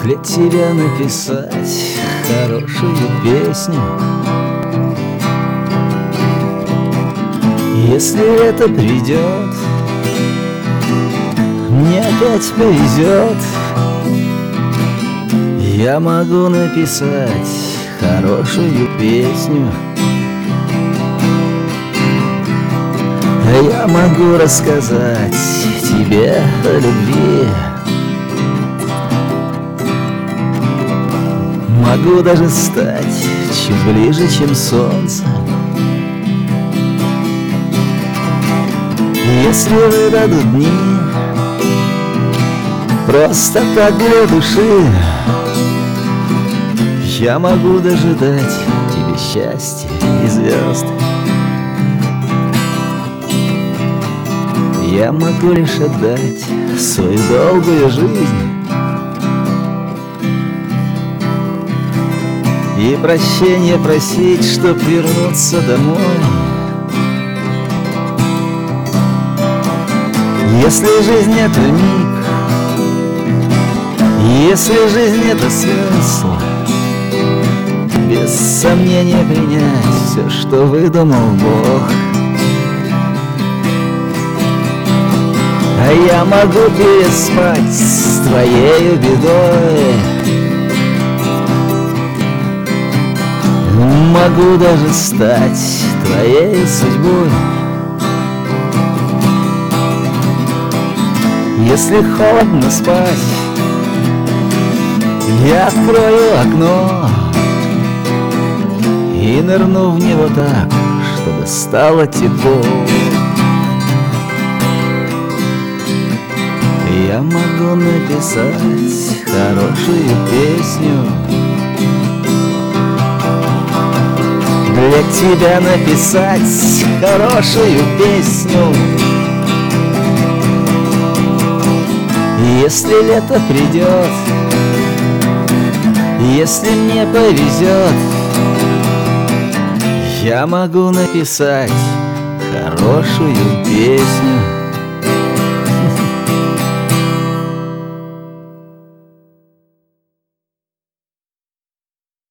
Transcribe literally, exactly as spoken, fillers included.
для тебя написать хорошую песню. Если это придет, мне опять повезет, я могу написать хорошую песню. Я могу рассказать тебе о любви, могу даже стать чуть ближе, чем солнце. Если выдадут дни просто так для души, я могу даже дать тебе счастье и звезд. Я могу лишь отдать свою долгую жизнь и прощения просить, чтоб вернуться домой. Если жизнь это миг, если жизнь это смысл, без сомнения принять все, что выдумал Бог. А я могу переспать с твоею бедой, могу даже стать твоей судьбой. Если холодно спать, я открою окно и нырну в него так, чтобы стало тепло. Я могу написать хорошую песню, для тебя написать хорошую песню. Если лето придет, если мне повезет, я могу написать хорошую песню.